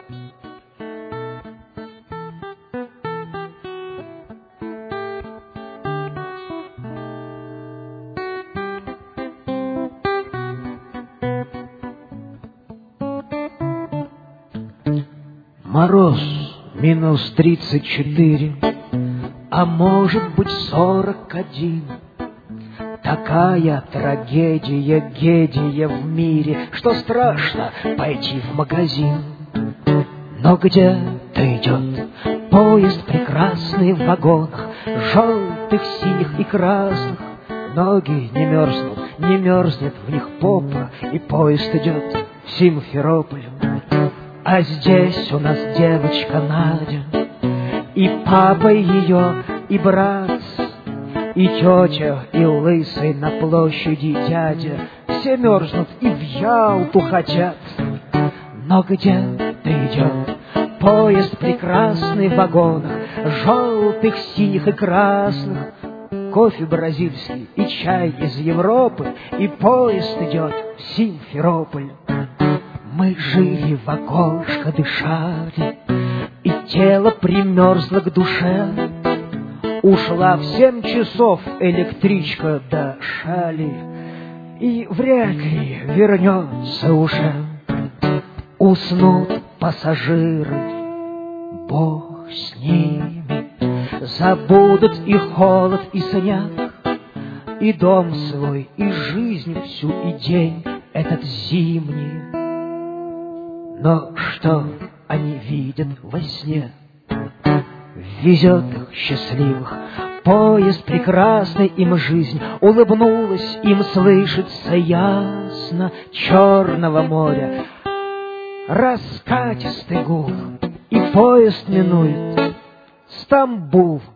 Мороз минус 34, а может быть 41. Такая трагедия, гедия в мире, что страшно пойти в магазин. Но где-то идет поезд прекрасный в вагонах, желтых, синих и красных. Ноги не мерзнут, не мерзнет в них попа, и поезд идет в Симферополь. А здесь у нас девочка Надя, и папа ее, и брат, и тетя, и лысый на площади дядя. Все мерзнут и в Ялту хотят. Но где-то идет поезд прекрасный в вагонах, желтых, синих и красных. Кофе бразильский и чай из Европы, и поезд идет в Симферополь. Мы жили в окошко, дышали, и тело примерзло к душе. Ушла в 7 часов электричка до Шали, и вряд ли вернется уже. Уснут пассажиры, Бог с ними, забудут и холод, и сняк, и дом свой, и жизнь всю, и день этот зимний. Но что они видят во сне? Везет их счастливых поезд прекрасный, им жизнь улыбнулась, им слышится ясно Черного моря раскатистый гул, и поезд минует Стамбул.